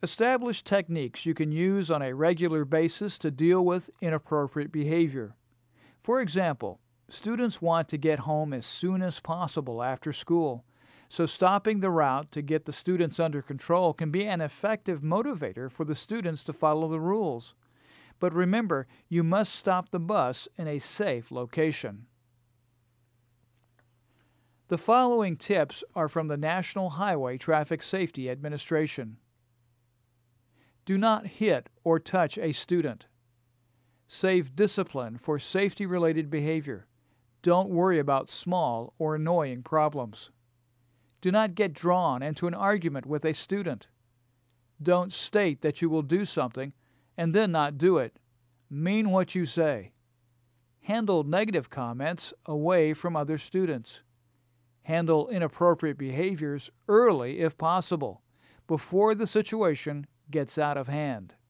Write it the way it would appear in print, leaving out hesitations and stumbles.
Establish techniques you can use on a regular basis to deal with inappropriate behavior. For example, students want to get home as soon as possible after school, so stopping the route to get the students under control can be an effective motivator for the students to follow the rules. But remember, you must stop the bus in a safe location. The following tips are from the National Highway Traffic Safety Administration. Do not hit or touch a student. Save discipline for safety-related behavior. Don't worry about small or annoying problems. Do not get drawn into an argument with a student. Don't state that you will do something and then not do it. Mean what you say. Handle negative comments away from other students. Handle inappropriate behaviors early if possible, before the situation gets out of hand.